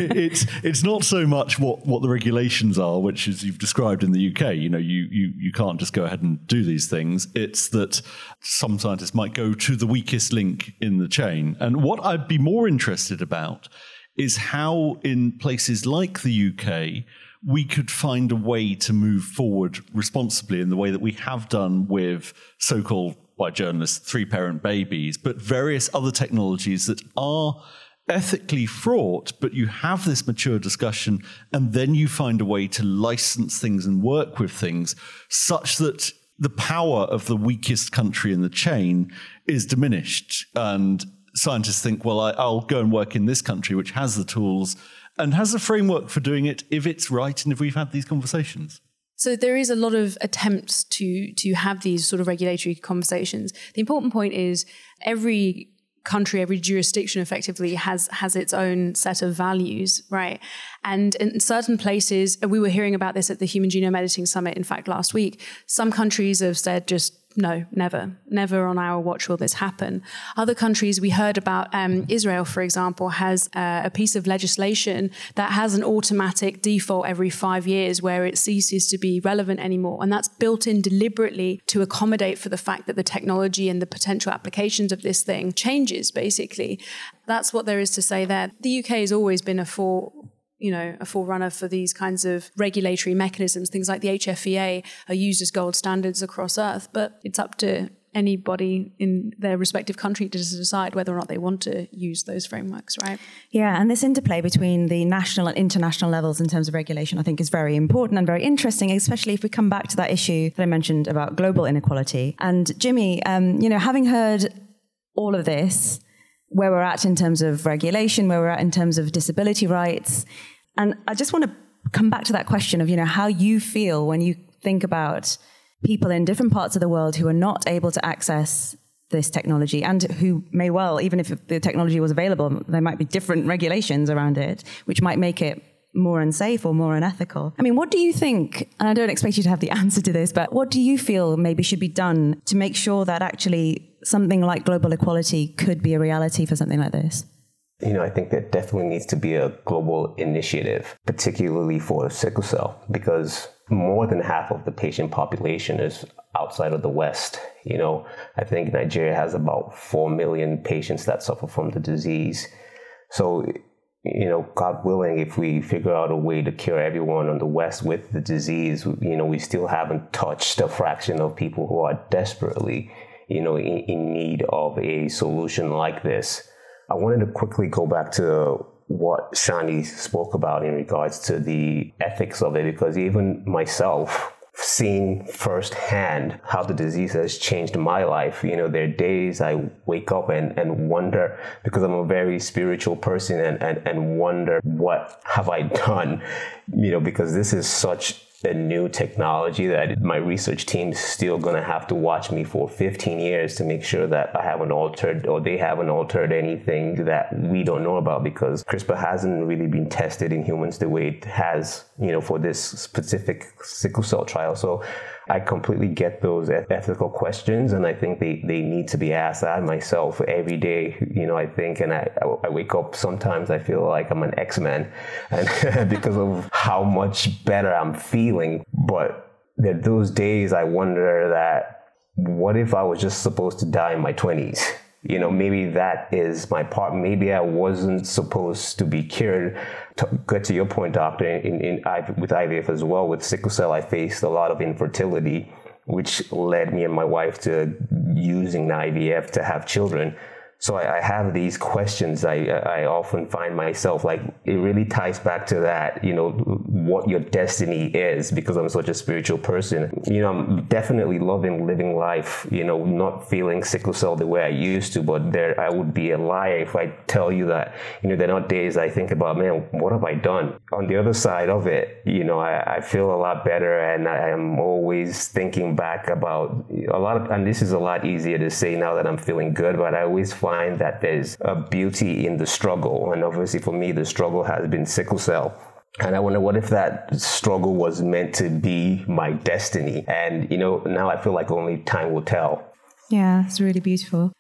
it's not so much what the regulations are, which, as you've described in the UK, you can't just go ahead and do these things. It's that some scientists might go to the weakest link in the chain. And what I'd be more interested about is how in places like the UK we could find a way to move forward responsibly in the way that we have done with so-called, by journalists, 3-parent babies, but various other technologies that are ethically fraught, but you have this mature discussion, and then you find a way to license things and work with things such that the power of the weakest country in the chain is diminished. And scientists think, well, I'll go and work in this country, which has the tools and has a framework for doing it if it's right and if we've had these conversations. So there is a lot of attempts to have these sort of regulatory conversations. The important point is every country, every jurisdiction effectively has its own set of values, right? And in certain places, we were hearing about this at the Human Genome Editing Summit, in fact, last week, some countries have said just no, never. Never on our watch will this happen. Other countries, we heard about Israel, for example, has a piece of legislation that has an automatic default every 5 years where it ceases to be relevant anymore. And that's built in deliberately to accommodate for the fact that the technology and the potential applications of this thing changes, basically. That's what there is to say there. The UK has always been a forerunner for these kinds of regulatory mechanisms. Things like the HFEA are used as gold standards across Earth, but it's up to anybody in their respective country to decide whether or not they want to use those frameworks, right? Yeah, and this interplay between the national and international levels in terms of regulation, I think, is very important and very interesting, especially if we come back to that issue that I mentioned about global inequality. And Jimmy, having heard all of this, where we're at in terms of regulation, where we're at in terms of disability rights, and I just want to come back to that question of, how you feel when you think about people in different parts of the world who are not able to access this technology and who may well, even if the technology was available, there might be different regulations around it, which might make it more unsafe or more unethical. I mean, what do you think, and I don't expect you to have the answer to this, but what do you feel maybe should be done to make sure that actually something like global equality could be a reality for something like this? I think there definitely needs to be a global initiative, particularly for sickle cell, because more than half of the patient population is outside of the West. I think Nigeria has about 4 million patients that suffer from the disease. So, God willing, if we figure out a way to cure everyone on the West with the disease, we still haven't touched a fraction of people who are desperately, in need of a solution like this. I wanted to quickly go back to what Shani spoke about in regards to the ethics of it, because even myself, seeing firsthand how the disease has changed my life, there are days I wake up and wonder, because I'm a very spiritual person, and wonder, what have I done? Because this is such a new technology that my research team is still going to have to watch me for 15 years to make sure that I haven't altered, or they haven't altered anything that we don't know about, because CRISPR hasn't really been tested in humans the way it has, for this specific sickle cell trial. So I completely get those ethical questions, and I think they need to be asked. I myself, every day, I think, and I wake up, sometimes I feel like I'm an X-Men, and because of how much better I'm feeling. But there are those days I wonder that, what if I was just supposed to die in my 20s? Maybe that is my part. Maybe I wasn't supposed to be cured. To get to your point, doctor, with IVF as well, with sickle cell, I faced a lot of infertility, which led me and my wife to using the IVF to have children. So I have these questions. I often find myself, like, it really ties back to that, what your destiny is, because I'm such a spiritual person. I'm definitely loving living life, not feeling sickle cell the way I used to, but I would be a liar if I tell you that, there are not days I think about, man, what have I done? On the other side of it, I feel a lot better, and I am always thinking back about and this is a lot easier to say now that I'm feeling good, but I always find that there's a beauty in the struggle. And obviously for me, the struggle has been sickle cell. And I wonder, what if that struggle was meant to be my destiny? And, now I feel like only time will tell. Yeah, it's really beautiful.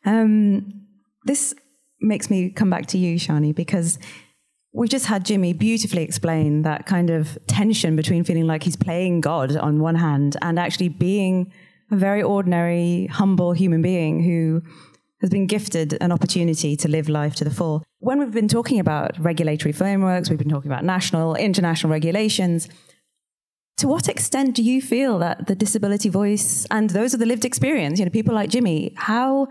This makes me come back to you, Shani, because we just had Jimmy beautifully explain that kind of tension between feeling like he's playing God on one hand and actually being a very ordinary, humble human being who has been gifted an opportunity to live life to the full. When we've been talking about regulatory frameworks, we've been talking about national, international regulations, to what extent do you feel that the disability voice, and those are the lived experience, people like Jimmy, how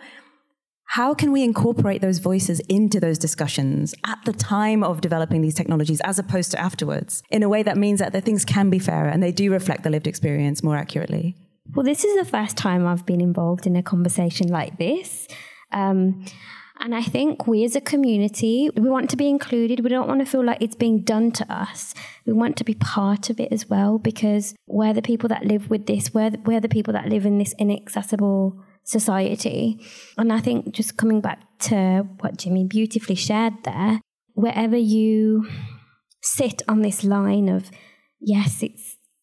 can we incorporate those voices into those discussions at the time of developing these technologies as opposed to afterwards, in a way that means that the things can be fairer and they do reflect the lived experience more accurately? Well, this is the first time I've been involved in a conversation like this. And I think we as a community, we want to be included. We don't want to feel like it's being done to us. We want to be part of it as well, because we're the people that live with this. We're the people that live in this inaccessible society. And I think just coming back to what Jimmy beautifully shared there, wherever you sit on this line of, yes, it's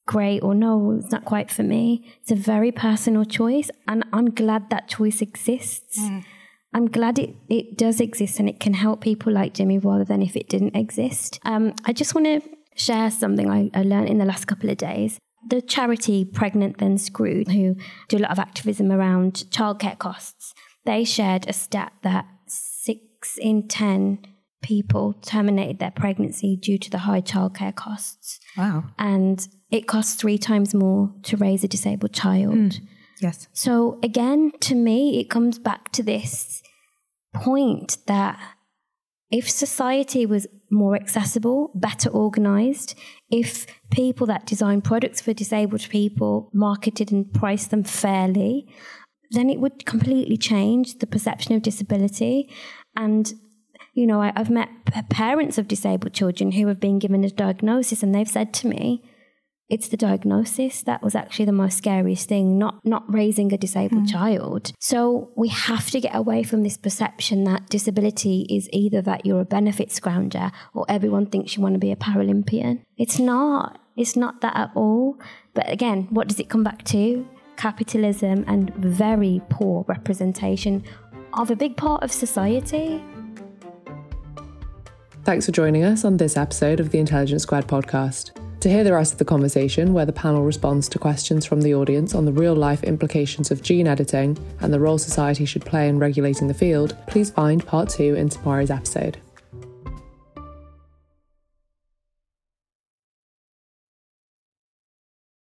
great or no, it's not quite for me. It's a very personal choice, and I'm glad that choice exists. I'm glad it does exist and it can help people like Jimmy rather than if it didn't exist. I just want to share something I learned in the last couple of days. The charity Pregnant Then Screwed, who do a lot of activism around childcare costs, they shared a stat that 6 in 10 people terminated their pregnancy due to the high childcare costs. Wow. And it costs 3 times more to raise a disabled child. Yes. So again, to me, it comes back to this point that if society was more accessible, better organised, if people that design products for disabled people marketed and priced them fairly, then it would completely change the perception of disability. And, you know, I've met parents of disabled children who have been given a diagnosis and they've said to me, it's the diagnosis that was actually the most scariest thing, not raising a disabled child. So we have to get away from this perception that disability is either that you're a benefit scrounger or everyone thinks you want to be a Paralympian. It's not. It's not that at all. But again, what does it come back to? Capitalism and very poor representation of a big part of society. Thanks for joining us on this episode of the Intelligence Squared podcast. To hear the rest of the conversation, where the panel responds to questions from the audience on the real-life implications of gene editing and the role society should play in regulating the field, please find part 2 in tomorrow's episode.